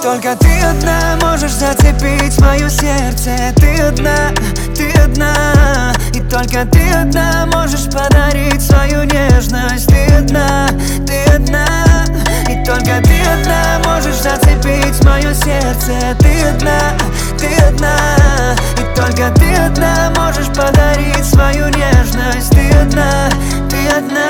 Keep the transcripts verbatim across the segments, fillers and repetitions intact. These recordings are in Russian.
только ты одна можешь зацепить мое сердце. Ты одна, ты одна, и только ты одна можешь подарить свою нежность. Ты одна, ты одна, и только ты одна можешь зацепить мое сердце. Ты одна, ты одна, и только ты одна можешь подарить свою нежность. Ты одна, ты одна.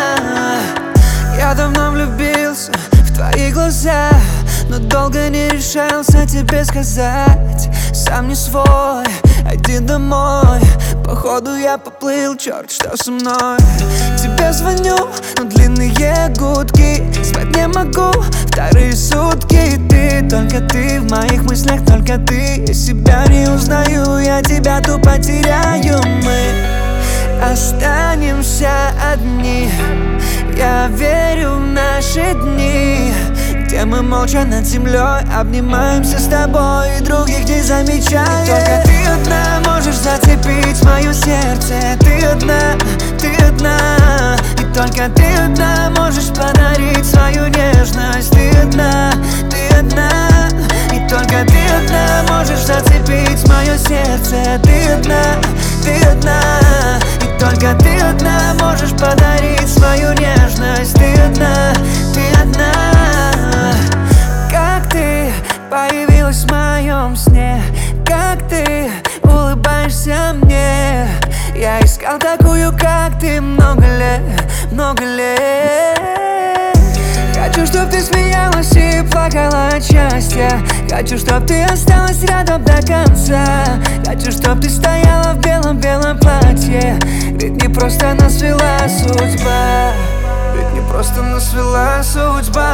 Я давно влюбился в твои глаза, но долго не решался тебе сказать. Сам не свой, один домой. Походу я поплыл, черт, что со мной. Тебе звоню, но длинные гудки. Спать не могу вторые сутки. Ты, только ты в моих мыслях, только ты. Я себя не узнаю, я тебя тупо теряю. Мы останемся одни. Я верю в наши дни, где мы молча над землей обнимаемся с тобой и других не замечаем. Только ты одна можешь зацепить мое сердце. Ты одна, ты одна, и только ты одна можешь подарить свою нежность. Ты одна, ты одна, и только ты одна можешь зацепить мое сердце. Ты одна, ты одна, и только ты одна можешь подарить свою нежность. Ты одна, ты одна. Как ты появилась в моем сне, как ты улыбаешься мне. Я искал такую, как ты, много лет, много лет. Хочу, чтоб ты смеялась и плакала от счастья. Хочу, чтоб ты осталась рядом до конца. Хочу, чтоб ты стояла в белом-белом платье. Ведь не просто нас свела судьба, ведь не просто нас свела судьба.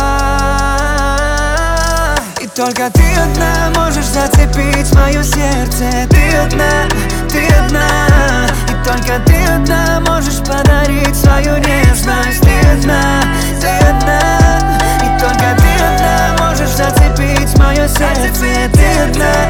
И только ты одна можешь зацепить мое сердце. Ты одна, ты одна, и только ты одна можешь подарить свою нежность. Ты одна, ты одна, и только ты одна можешь зацепить мое сердце. Ты одна,